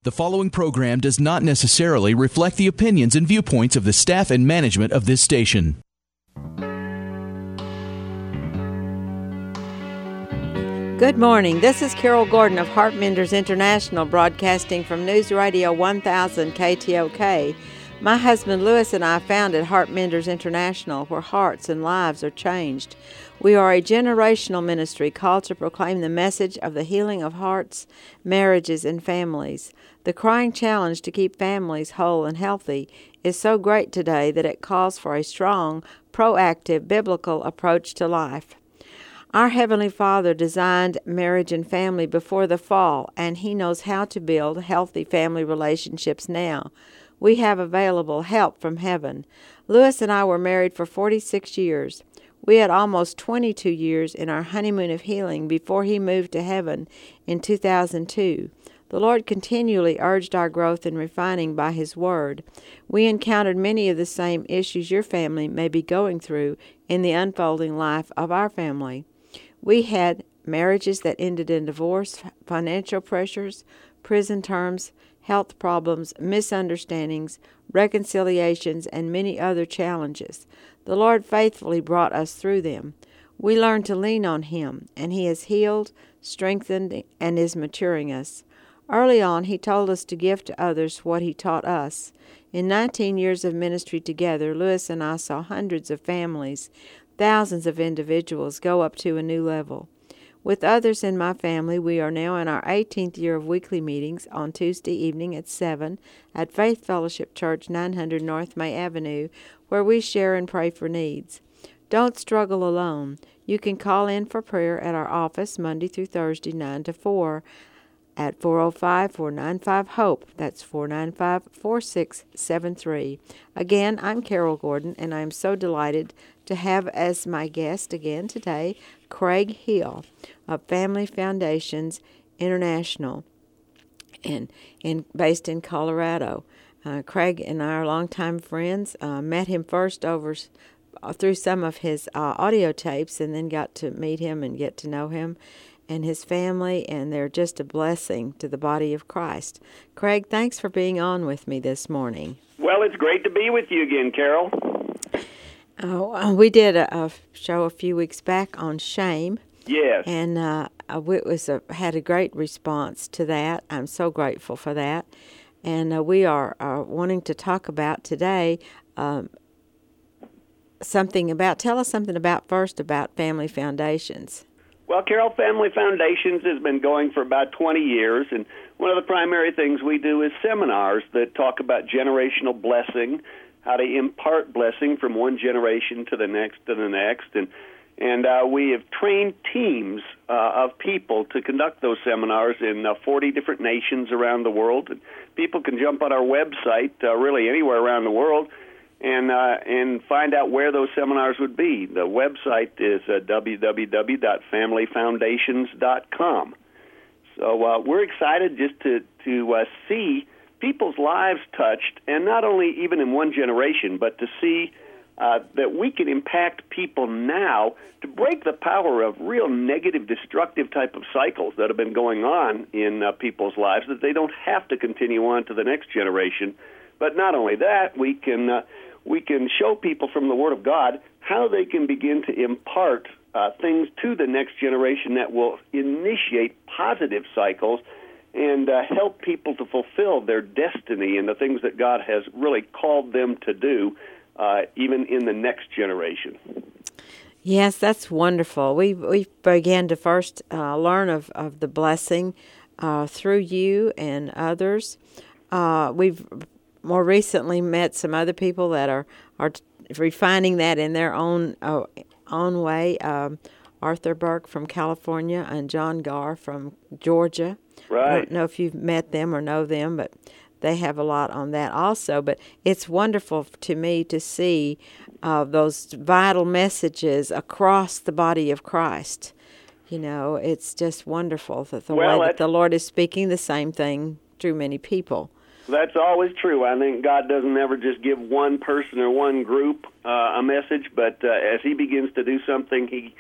The following program does not necessarily reflect the opinions and viewpoints of the staff and management of this station. Good morning. This is Carol Gordon of Heart Menders International, broadcasting from News Radio 1000 KTOK. My husband Louis and I founded Heart Menders International, where hearts and lives are changed. We are a generational ministry called to proclaim the message of the healing of hearts, marriages, and families. The crying challenge to keep families whole and healthy is so great today that it calls for a strong, proactive, biblical approach to life. Our Heavenly Father designed marriage and family before the fall, and He knows how to build healthy family relationships now. We have available help from heaven. Louis and I were married for 46 years. We had almost 22 years in our honeymoon of healing before he moved to heaven in 2002. The Lord continually urged our growth and refining by His Word. We encountered many of the same issues your family may be going through in the unfolding life of our family. We had marriages that ended in divorce, financial pressures, prison terms, health problems, misunderstandings, reconciliations, and many other challenges. The Lord faithfully brought us through them. We learned to lean on Him, and He has healed, strengthened, and is maturing us. Early on, He told us to give to others what He taught us. In 19 years of ministry together, Louis and I saw hundreds of families, thousands of individuals go up to a new level. With others in my family, we are now in our 18th year of weekly meetings on Tuesday evening at 7 at Faith Fellowship Church, 900 North May Avenue, where we share and pray for needs. Don't struggle alone. You can call in for prayer at our office Monday through Thursday, 9 to 4, at 405-495-HOPE. That's 495-4673. Again, I'm Carol Gordon, and I'm so delighted to have as my guest again today Craig Hill of Family Foundations International, and based in Colorado. Craig and I are longtime friends. Met him first through some of his audio tapes, and then got to meet him and get to know him and his family, and they're just a blessing to the body of Christ. Craig, thanks for being on with me this morning. Well, it's great to be with you again, Carol. We did a show a few weeks back on shame. Yes. And had a great response to that. I'm so grateful for that. And we are wanting to talk about today tell us something about Family Foundations. Well, Carol, Family Foundations has been going for about 20 years, and one of the primary things we do is seminars that talk about generational blessing, how to impart blessing from one generation to the next and the next. And we have trained teams of people to conduct those seminars in 40 different nations around the world. And people can jump on our website, really anywhere around the world, and find out where those seminars would be. The website is www.familyfoundations.com. So we're excited just to see people's lives touched, and not only even in one generation, but to see that we can impact people now to break the power of real negative, destructive type of cycles that have been going on in people's lives, that they don't have to continue on to the next generation. But not only that, we can show people from the Word of God how they can begin to impart things to the next generation that will initiate positive cycles and help people to fulfill their destiny and the things that God has really called them to do, even in the next generation. Yes, that's wonderful. We began to first learn of the blessing through you and others. We've more recently met some other people that are refining that in their own way. Arthur Burke from California and John Garr from Georgia. Right. I don't know if you've met them or know them, but they have a lot on that also. But it's wonderful to me to see those vital messages across the body of Christ. You know, it's just wonderful that the way that the Lord is speaking the same thing through many people. That's always true. I think God doesn't ever just give one person or one group a message, but as He begins to do something, He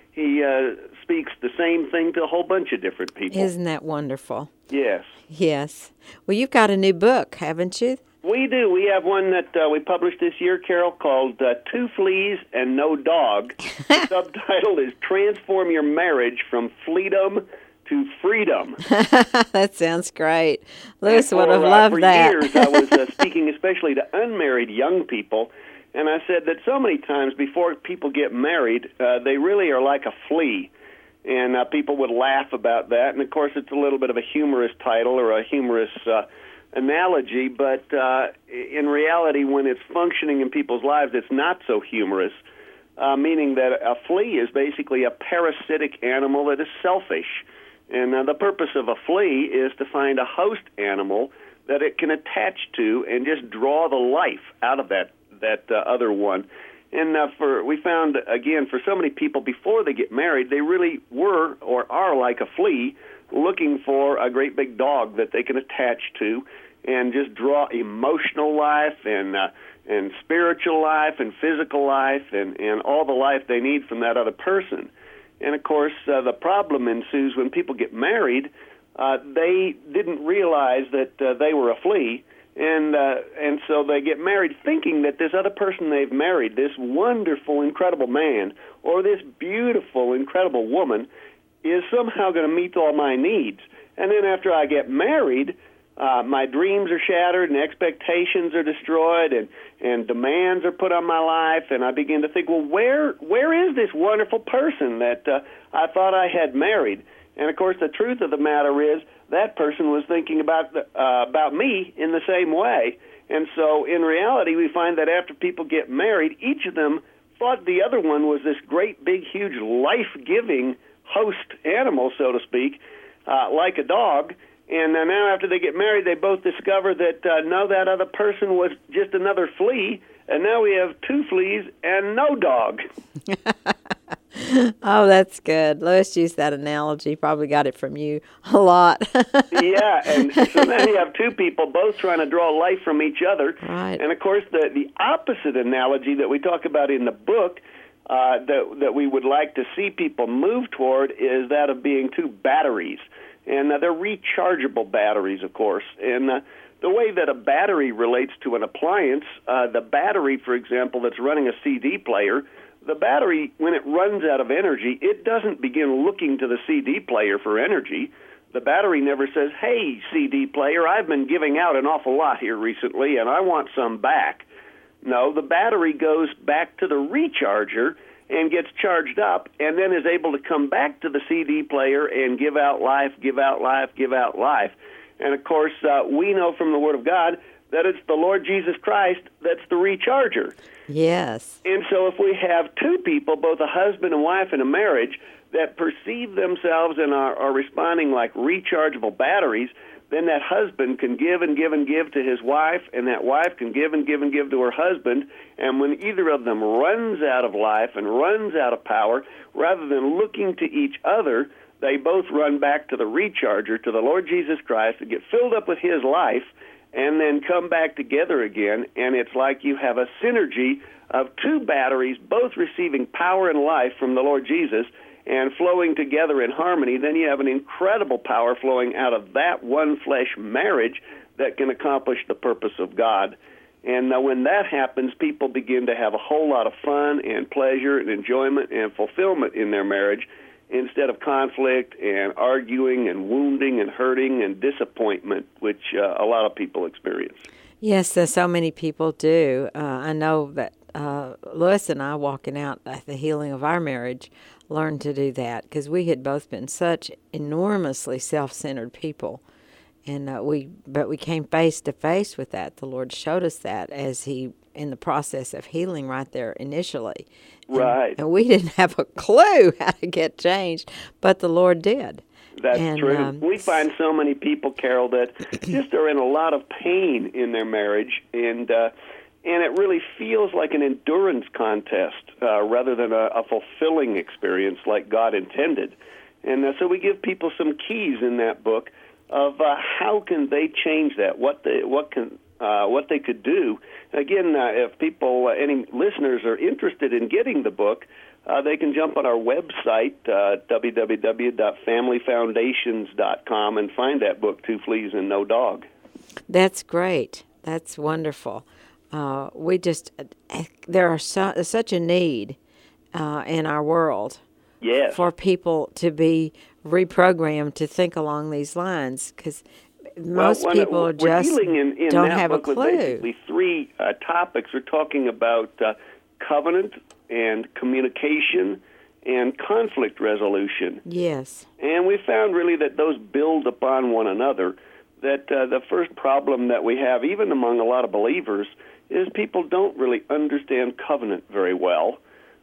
he speaks the same thing to a whole bunch of different people. Isn't that wonderful? Yes. Yes. Well, you've got a new book, haven't you? We do. We have one that we published this year, Carol, called Two Fleas and No Dog. The subtitle is Transform Your Marriage from Fleedom to Freedom. That sounds great. Lewis would have loved that. For years, I was speaking especially to unmarried young people, and I said that so many times before people get married, they really are like a flea. And people would laugh about that. And, of course, it's a little bit of a humorous title or a humorous analogy, but in reality, when it's functioning in people's lives, it's not so humorous, meaning that a flea is basically a parasitic animal that is selfish. And the purpose of a flea is to find a host animal that it can attach to and just draw the life out of that other one. And we found, again, for so many people before they get married, they really were or are like a flea looking for a great big dog that they can attach to and just draw emotional life and spiritual life and physical life and all the life they need from that other person. And, of course, the problem ensues when people get married. They didn't realize that they were a flea. And so they get married thinking that this other person they've married, this wonderful, incredible man, or this beautiful, incredible woman, is somehow going to meet all my needs. And then after I get married, my dreams are shattered and expectations are destroyed and demands are put on my life. And I begin to think, well, where is this wonderful person that I thought I had married? And, of course, the truth of the matter is that person was thinking about me in the same way. And so in reality, we find that after people get married, each of them thought the other one was this great, big, huge, life-giving host animal, so to speak, like a dog. And now after they get married, they both discover that, no, that other person was just another flea, and now we have two fleas and no dog. Oh, that's good. Lewis used that analogy. Probably got it from you a lot. Yeah, and so now you have two people both trying to draw life from each other. Right. And, of course, the opposite analogy that we talk about in the book that we would like to see people move toward is that of being two batteries. And they're rechargeable batteries, of course. And the way that a battery relates to an appliance, the battery, for example, that's running a CD player, the battery, when it runs out of energy, it doesn't begin looking to the CD player for energy. The battery never says, hey, CD player, I've been giving out an awful lot here recently, and I want some back. No, the battery goes back to the recharger and gets charged up and then is able to come back to the CD player and give out life, give out life, give out life. And, of course, we know from the Word of God that it's the Lord Jesus Christ that's the recharger. Yes. And so if we have two people, both a husband and wife in a marriage, that perceive themselves and are responding like rechargeable batteries, then that husband can give and give and give to his wife, and that wife can give and give and give to her husband. And when either of them runs out of life and runs out of power, rather than looking to each other, they both run back to the recharger, to the Lord Jesus Christ, to get filled up with his life, and then come back together again, and it's like you have a synergy of two batteries both receiving power and life from the Lord Jesus and flowing together in harmony. Then you have an incredible power flowing out of that one-flesh marriage that can accomplish the purpose of God. And when that happens, people begin to have a whole lot of fun and pleasure and enjoyment and fulfillment in their marriage, instead of conflict and arguing and wounding and hurting and disappointment, which a lot of people experience. Yes, so many people do. I know that Lewis and I, walking out at the healing of our marriage, learned to do that because we had both been such enormously self-centered people. And we came face to face with that. The Lord showed us that as He, in the process of healing right there initially. Right. And we didn't have a clue how to get changed, but the Lord did. That's true. We find so many people, Carol, that just are in a lot of pain in their marriage, and it really feels like an endurance contest rather than a fulfilling experience like God intended. And so we give people some keys in that book of how can they change that, what what they could do. Again, if people, any listeners are interested in getting the book, they can jump on our website, www.familyfoundations.com, and find that book, Two Fleas and No Dog. That's great. That's wonderful. There are such a need in our world. Yes. For people to be reprogrammed to think along these lines, because most people are just don't have a clue. With basically three topics. We're talking about covenant and communication and conflict resolution. Yes. And we found really that those build upon one another, that the first problem that we have, even among a lot of believers, is people don't really understand covenant very well.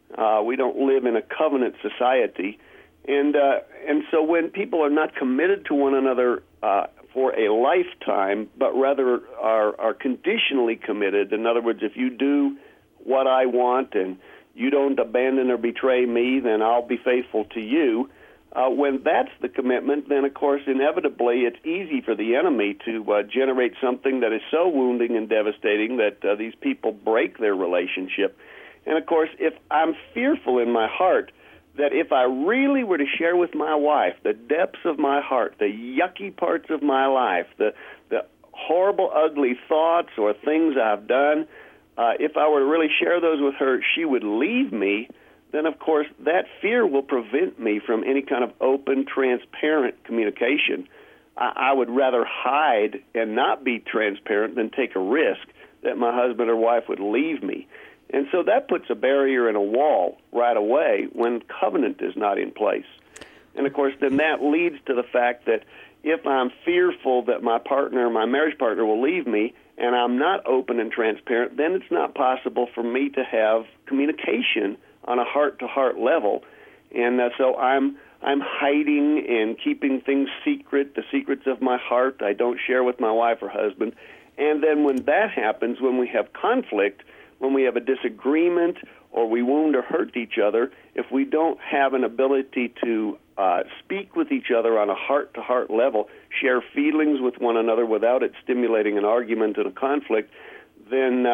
We don't live in a covenant society. And so when people are not committed to one another for a lifetime, but rather are conditionally committed, in other words, if you do what I want and you don't abandon or betray me, then I'll be faithful to you. When that's the commitment, then, of course, inevitably it's easy for the enemy to generate something that is so wounding and devastating that these people break their relationship. And, of course, if I'm fearful in my heart that if I really were to share with my wife the depths of my heart, the yucky parts of my life, the horrible, ugly thoughts or things I've done, if I were to really share those with her, she would leave me, then, of course, that fear will prevent me from any kind of open, transparent communication. I would rather hide and not be transparent than take a risk that my husband or wife would leave me. And so that puts a barrier and a wall right away when covenant is not in place. And, of course, then that leads to the fact that if I'm fearful that my partner, my marriage partner, will leave me and I'm not open and transparent, then it's not possible for me to have communication on a heart-to-heart level. And so I'm hiding and keeping things secret, the secrets of my heart I don't share with my wife or husband. And then when that happens, when we have conflict, when we have a disagreement or we wound or hurt each other, if we don't have an ability to speak with each other on a heart-to-heart level, share feelings with one another without it stimulating an argument and a conflict, then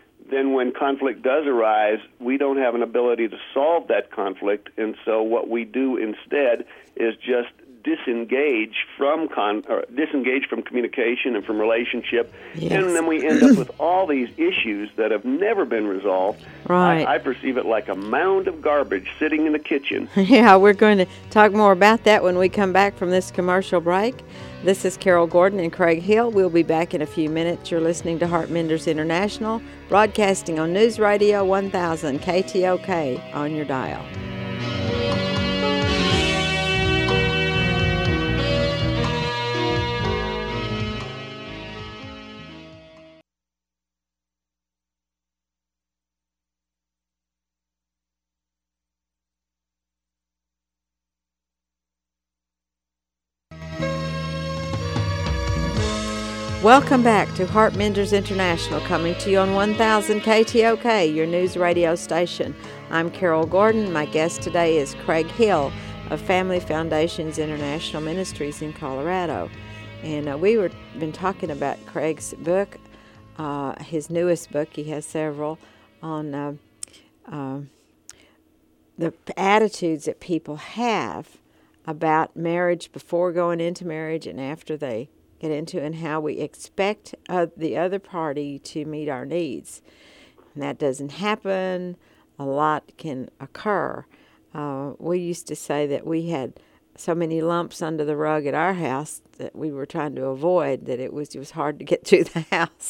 when conflict does arise, we don't have an ability to solve that conflict. And so what we do instead is just disengage from communication and from relationship, yes. And then we end up with all these issues that have never been resolved. Right. I perceive it like a mound of garbage sitting in the kitchen. Yeah, we're going to talk more about that when we come back from this commercial break. This is Carol Gordon and Craig Hill. We'll be back in a few minutes. You're listening to Heart Menders International, broadcasting on News Radio 1000 KTOK on your dial. Welcome back to Heart Menders International, coming to you on 1000 KTOK, your news radio station. I'm Carol Gordon. My guest today is Craig Hill of Family Foundations International Ministries in Colorado. And we were been talking about Craig's book, his newest book. He has several on the attitudes that people have about marriage before going into marriage and after they get into, and how we expect the other party to meet our needs. And that doesn't happen. A lot can occur. We used to say that we had so many lumps under the rug at our house that we were trying to avoid that it was hard to get to the house.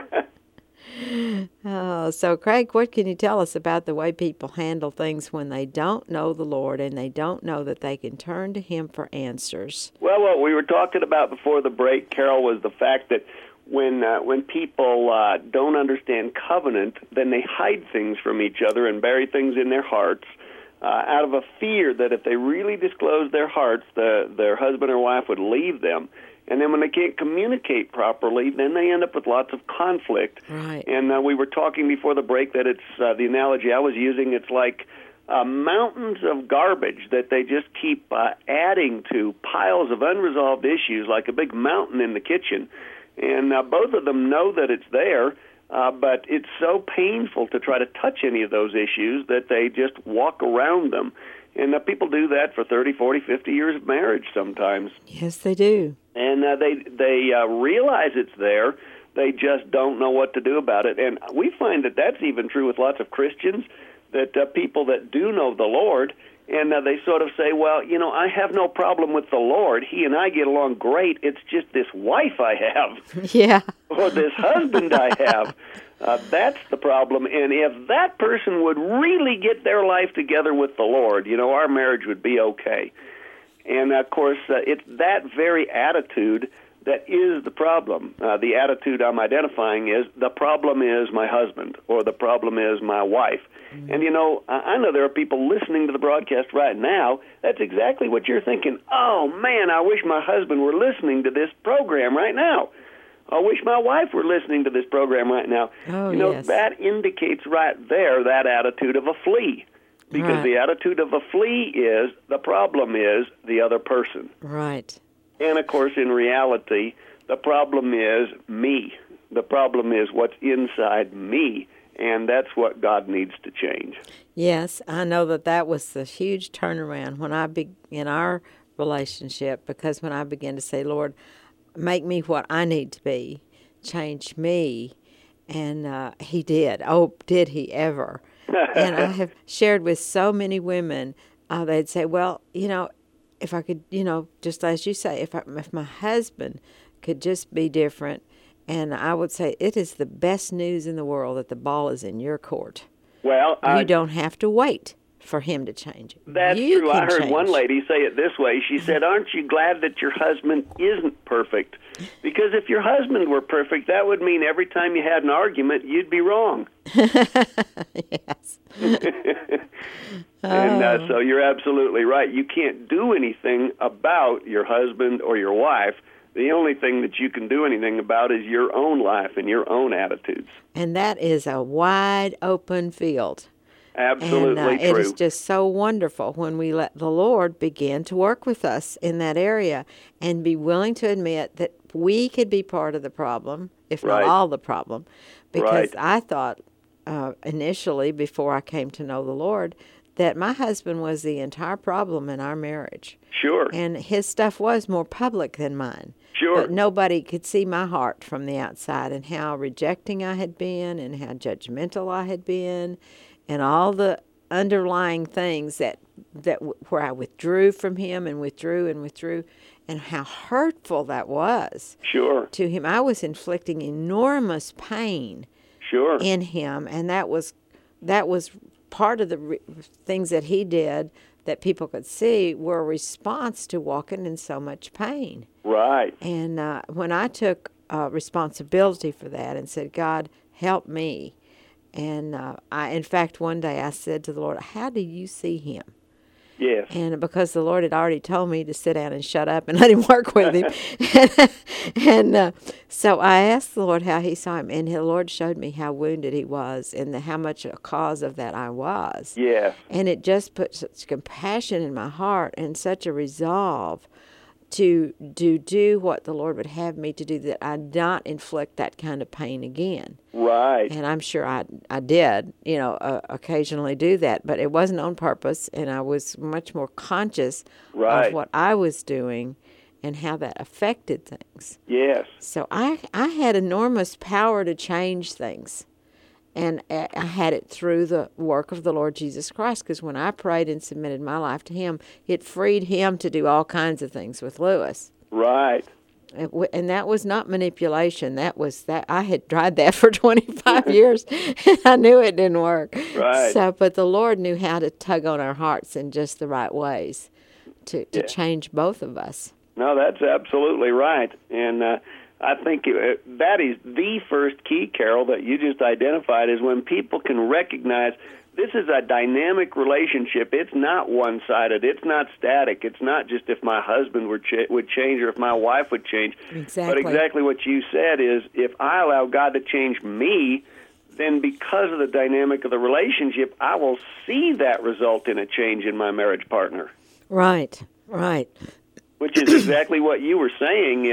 So, Craig, what can you tell us about the way people handle things when they don't know the Lord and they don't know that they can turn to Him for answers? Well, what we were talking about before the break, Carol, was the fact that when people don't understand covenant, then they hide things from each other and bury things in their hearts out of a fear that if they really disclose their hearts, their husband or wife would leave them. And then when they can't communicate properly, then they end up with lots of conflict. Right. And we were talking before the break that it's the analogy I was using, it's like mountains of garbage that they just keep adding to piles of unresolved issues, like a big mountain in the kitchen. And both of them know that it's there, but it's so painful to try to touch any of those issues that they just walk around them. And people do that for 30, 40, 50 years of marriage sometimes. Yes, they do. And they realize it's there. They just don't know what to do about it. And we find that that's even true with lots of Christians, that people that do know the Lord, and they sort of say, well, I have no problem with the Lord. He and I get along great. It's just this wife I have. Yeah. Or this husband I have. That's the problem. And if that person would really get their life together with the Lord, our marriage would be okay. And, of course, it's that very attitude that is the problem. The attitude I'm identifying is the problem is my husband or the problem is my wife. Mm-hmm. And, I know there are people listening to the broadcast right now. That's exactly what you're thinking. Oh, man, I wish my husband were listening to this program right now. I wish my wife were listening to this program right now. Oh, yes. That indicates right there that attitude of a flea. Because Right. the attitude of a flea is the problem is the other person. Right. And, of course, in reality, the problem is me. The problem is what's inside me, and that's what God needs to change. Yes, I know that was the huge turnaround when in our relationship, because when I began to say, Lord, make me what I need to be, change me, and he did. Oh, did he ever? And I have shared with so many women, they'd say, well, if I could, just as you say, if my husband could just be different, and I would say it is the best news in the world that the ball is in your court. Well, you don't have to wait for him to change it. That's you true. can I heard change. one lady say it this way. She said, aren't you glad that your husband isn't perfect? Because if your husband were perfect, that would mean every time you had an argument, you'd be wrong. Yes. And so you're absolutely right. You can't do anything about your husband or your wife. The only thing that you can do anything about is your own life and your own attitudes. And that is a wide open field. Absolutely and, true. It is just so wonderful when we let the Lord begin to work with us in that area and be willing to admit that we could be part of the problem, if Right. not all the problem. Because Right. I thought initially, before I came to know the Lord, that my husband was the entire problem in our marriage. Sure. And his stuff was more public than mine. Sure. But nobody could see my heart from the outside, and how rejecting I had been and how judgmental I had been, and all the underlying things where I withdrew from him and withdrew, and how hurtful that was. Sure. To him. I was inflicting enormous pain Sure. in him, and that was part of the things that he did that people could see were a response to walking in so much pain. Right. And when I took responsibility for that and said, God, help me. And in fact, one day I said to the Lord, how do you see him? Yes. And because the Lord had already told me to sit down and shut up and let him work with him. and so I asked the Lord how he saw him. And the Lord showed me how wounded he was and how much a cause of that I was. Yes. And it just put such compassion in my heart and such a resolve to do what the Lord would have me to do, that I not inflict that kind of pain again. Right. And I'm sure I did, occasionally do that, but it wasn't on purpose, and I was much more conscious Right. of what I was doing and how that affected things. Yes. So I had enormous power to change things. And I had it through the work of the Lord Jesus Christ, because when I prayed and submitted my life to him, it freed him to do all kinds of things with Lewis. Right. And that was not manipulation. That was that I had tried that for 25 years, and I knew it didn't work. Right. So, but the Lord knew how to tug on our hearts in just the right ways to change both of us. No, that's absolutely right. And I think that is the first key, Carol, that you just identified, is when people can recognize this is a dynamic relationship. It's not one-sided. It's not static. It's not just if my husband would change or if my wife would change. Exactly. But exactly what you said is, if I allow God to change me, then because of the dynamic of the relationship, I will see that result in a change in my marriage partner. Right, right. Which is exactly what you were saying is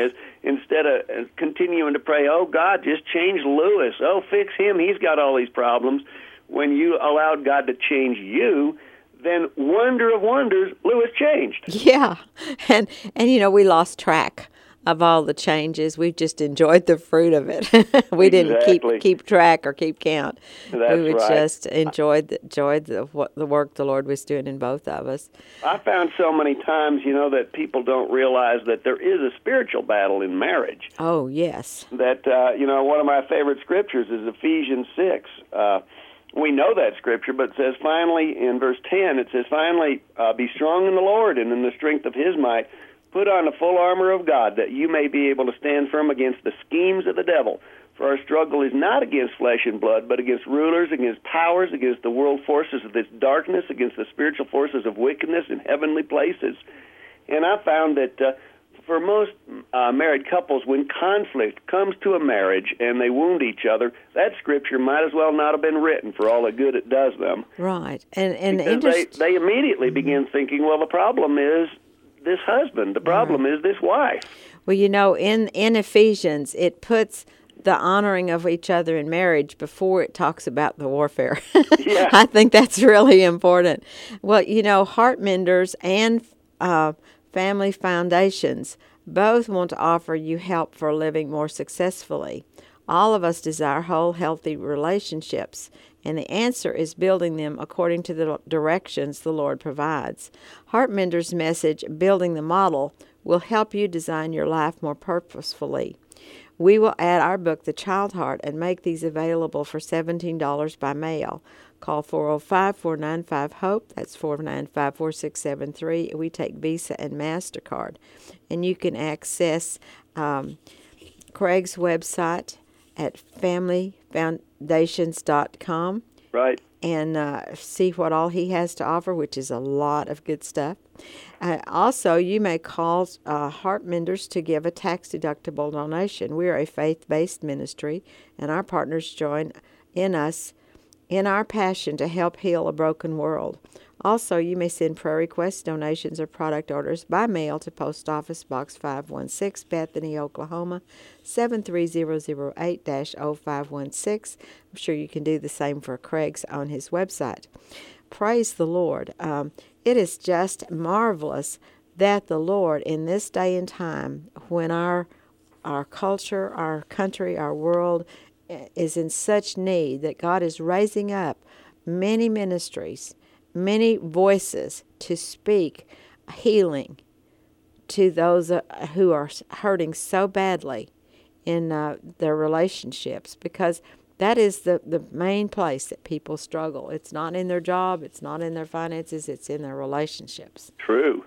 instead of continuing to pray, oh, God, just change Lewis. Oh, fix him. He's got all these problems. When you allowed God to change you, then wonder of wonders, Lewis changed. Yeah. And we lost track of all the changes. We've just enjoyed the fruit of it. We Exactly. didn't keep track or keep count. That's we would right. just enjoyed the work the Lord was doing in both of us. I found so many times, that people don't realize that there is a spiritual battle in marriage. Oh, yes. That, one of my favorite scriptures is Ephesians 6. We know that scripture, but it says finally, in verse 10, it says, finally, be strong in the Lord and in the strength of his might. Put on the full armor of God, that you may be able to stand firm against the schemes of the devil. For our struggle is not against flesh and blood, but against rulers, against powers, against the world forces of this darkness, against the spiritual forces of wickedness in heavenly places. And I found that for most married couples, when conflict comes to a marriage and they wound each other, that scripture might as well not have been written for all the good it does them. Right. And because they immediately begin thinking, well, the problem is this husband. The problem is this wife. Well, in Ephesians, it puts the honoring of each other in marriage before it talks about the warfare. Yeah. I think that's really important. Well, Heart Menders and Family Foundations both want to offer you help for living more successfully. All of us desire whole, healthy relationships, and the answer is building them according to the directions the Lord provides. Heart Mender's message, Building the Model, will help you design your life more purposefully. We will add our book, The Child Heart, and make these available for $17 by mail. Call 405-495-HOPE. That's 495-4673. We take Visa and MasterCard. And you can access Craig's website at familyfoundations.com. Right. And see what all he has to offer, which is a lot of good stuff. Also, you may call Heart Menders to give a tax-deductible donation. We are a faith-based ministry, and our partners join in us in our passion to help heal a broken world. Also, you may send prayer requests, donations, or product orders by mail to Post Office Box 516, Bethany, Oklahoma, 73008-0516. I'm sure you can do the same for Craig's on his website. Praise the Lord. It is just marvelous that the Lord, in this day and time, when our culture, our country, our world is in such need, that God is raising up many ministries, many voices to speak healing to those who are hurting so badly in their relationships, because that is the main place that people struggle. It's not in their job, it's not in their finances, it's in their relationships. True.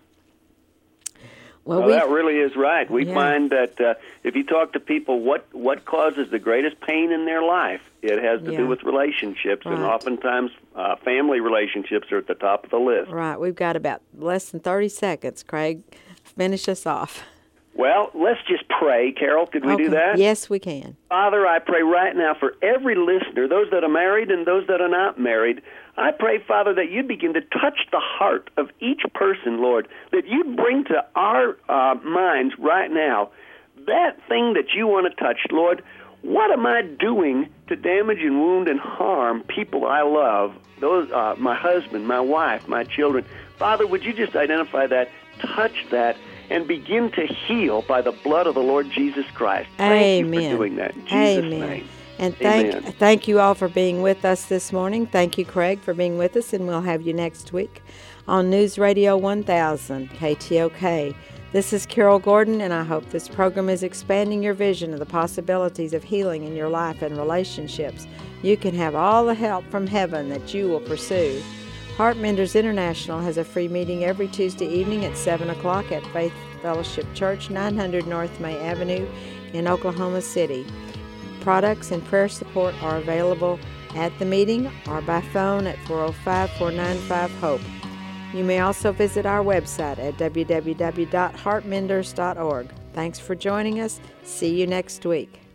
Well, that really is right. We find that if you talk to people, what causes the greatest pain in their life, it has to do with relationships, and oftentimes family relationships are at the top of the list. Right. We've got about less than 30 seconds. Craig, finish us off. Well, let's just pray. Carol, could we do that? Yes, we can. Father, I pray right now for every listener, those that are married and those that are not married. I pray, Father, that you begin to touch the heart of each person, Lord, that you bring to our minds right now that thing that you want to touch, Lord. What am I doing to damage and wound and harm people I love, those my husband, my wife, my children? Father, would you just identify that, touch that, and begin to heal by the blood of the Lord Jesus Christ. Thank you for doing that in Jesus' name. And thank you all for being with us this morning. Thank you, Craig, for being with us, and we'll have you next week on News Radio 1000 KTOK. This is Carol Gordon, and I hope this program is expanding your vision of the possibilities of healing in your life and relationships. You can have all the help from heaven that you will pursue. Heart Menders International has a free meeting every Tuesday evening at 7 o'clock at Faith Fellowship Church, 900 North May Avenue in Oklahoma City. Products and prayer support are available at the meeting or by phone at 405-495-HOPE. You may also visit our website at www.heartmenders.org. Thanks for joining us. See you next week.